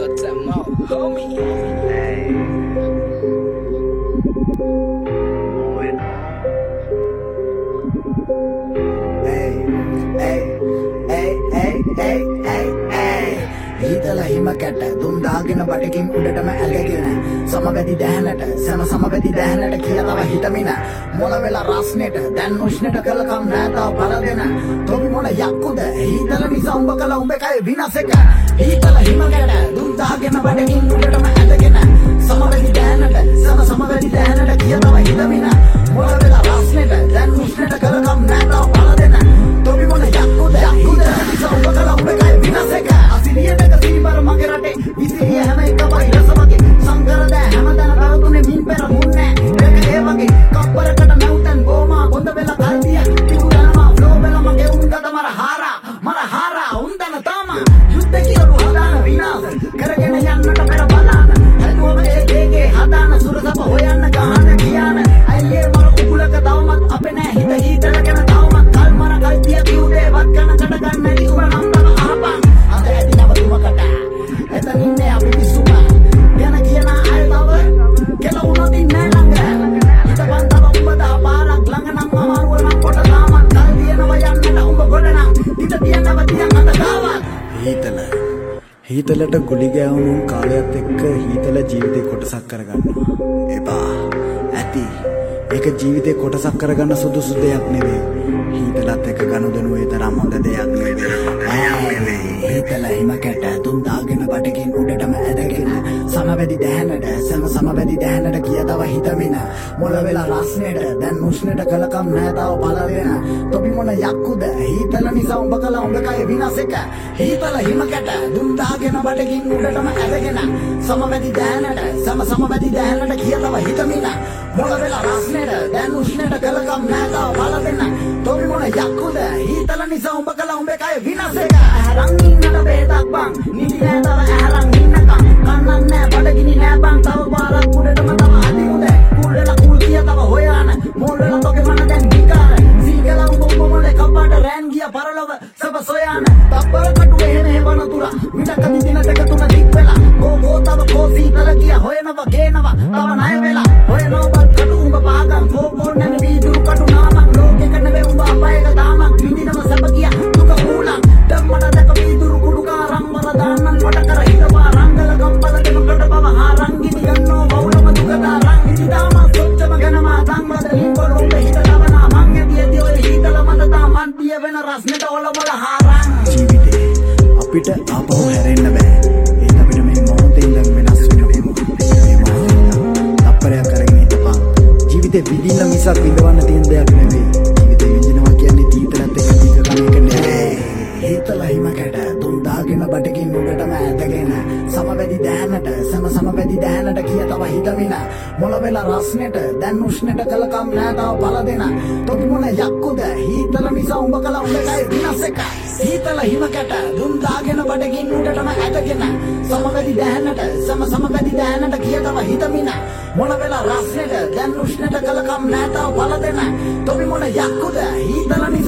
got some more, homie. Hitala himakata dundagena batakin udatama alagena samavedi dahanata sama samavedi dahanata kiyala tawa hitamina mola vela rasneta dan ushneta kalakam nata baladena tobi mola yakkuda hitala nisa umba kala umbe kay vinaseka hitala himakata dundagena batakin udatama alagena samavedi dahanata sama samavedi dahanata kiyala tawa hitamina mola vela rasneta dan ushneta kalakam nata baladena tobi mola yakkuda nisa umba kala umbe kay vinaseka asiriyata මගේ රටේ විසිරිය හැම එකම ඉරස වගේ සංකරද හැමදාම පැවතුනේ මින් පෙර මුන්නේ ඒක ඒ වගේ කප්පරකට නැවුතන් ගෝමා බොඳ වෙලා කල්තිය තිබුණාම ෆ්ලෝ වෙලා මගේ උන්දට මර හාරා උන්දන තාම යුද්ධ කියරු හදාන විනාශ කරගෙන යන්නට පෙර බලන්න හැදුවම ඒකේ හදාන සුරසප හොයන්න ගහන්න කියන අයියේ මර උගුලක තවමත් අපේ නෑ හිත හිතලගෙන තවමත් කල් මර කල්තිය කිව්වේ වත් කනකට ගන්න නැති උඹ නම් තව අහපන් අද ඇති නවතුමකට එතනින්නේ අපි විසුමා ගැන කියන අය තව කෙලවුණොත් ඉන්නේ ළඟ හිතපන් තව උඹ දා පාරක් ළඟ නම් අමාරුව නම් කොට තාමත් කල් දිනව යන්නට උඹ ගොඩ නම් හිත තියන්නව තියන් අත ගාවත් හීතලට ගුලි ගෑවුණු කාලයත් එක්ක හීතල ජීවිතේ කොටසක් කරගන්නවා එපා ඇති ඒක ජීවිතේ කොටසක් කරගන්න සුදුසු දෙයක් නෙවෙයි හීතලත් එක්ක ගනුදෙනු ඒ තරම් හොඳ දෙයක් නෙවෙයි හීතල හිමකට දුන්දාගෙන බඩකින් උඩටම ඇදගෙන සමවැදි දැහැනට සමවැදි දැහැනට කිය තව හිතමින මොළ වෙලා රස්නෙට දැන් උෂ්ණට කලකම් නැහැ තව බලගෙන තොපි මොන යක්කුද හීතල නිසා උඹ කල උඹ කය විනාශ එක හීතල හිමකට දුන්දාගෙන බඩකින් උඩටම ඇදගෙන සමවැදි දැහැනට සමවැදි දැහැනට කිය තව හිතමින මොළ වෙලා රස්නෙට දැන් උෂ්ණට කලකම් නැහැ තව බලගෙන තොපි මොන යක්කුද හීතල නිසා උඹ කල උඹ කය විනාශ එක රංගින්නට බේතක් බං නිදි නෑ තව ඇහරන් ඉන්නකම් කන්නන් නෑ බඩගිනි නෑ බං තව පාරක් උඩටම තව අදි උද කුල්ලලා කුල් කිය තව හොයාන මොල්ලලා තෝගේ මන දැන් විකාර සීකලා උඹ මොලේ කපාට රෑන් ගිය පරලොව සබ සොයාන තප්පර කටුවේ හෙනේ වනතුර විඩකදි දින දෙක තුන දික් වෙලා කෝ තව කෝ සීතල ගිය හොයනවා ගේනවා තව ණය වෙලා හොයනවා බත් කටු උඹ පාගම් කෝ නැන වීදුරු කටු නාමක් ලෝකෙක නෙවෙයි උඹ අපායක දාමක් විඳිනව සබ ගිය දුක ඌලම් ධම්මන දැක වීදුරු කුඩුකා රම්මර දාන්නන් වට කර හිටවා රංගල කම්පල දෙමකට බව හාරංගිනි ගන්නෝ බවුලම දුකදා රංගිනි දාම සොච්චම ගනමා සංවද ලින්කොලො හිතලවනා මං ඇදියදී ඔය හිතල මත තාමන් දිය වෙන රස්නෙට ඔලවල හාරං ජීවිතේ අපිට ආපහු හැරෙන්න බෑ ඒක අපිට මේ මොහොතේ ඉඳන් වෙනස් වෙන්න අපරයක් කරගෙන හිටපන් ජීවිතේ විඳින්න මිසක් විඳවන්න තියෙන දෙයක් නෙවෙයි ජීවිතේ විඳිනවා කියන්නේ තීතරත් එක්ක දීක කණ එක නෙවෙයි හීතල හිමකට දුන්දාගෙන බඩකින් උඩටම ඇදගෙන සමවැදි දැහැනට සමවැදි දැහැනට කිය තව හිතමින මොළ වෙලා රස්නෙට දැන් උෂ්ණට කලකම් නෑ තව බලදෙන තොපි මොන යක්කුද හීතල නිසා උඹ කල උඹ කය විනාශ එක හීතල හිමකට දුන්දාගෙන බඩකින් උඩටම ඇදගෙන සමවැදි දැහැනට සමවැදි දැහැනට කිය තව හිතමින මොළ වෙලා රස්නෙට දැන් උෂ්ණට කලකම් නෑ තව බලදෙන තොපි මොන යක්කුද හීතල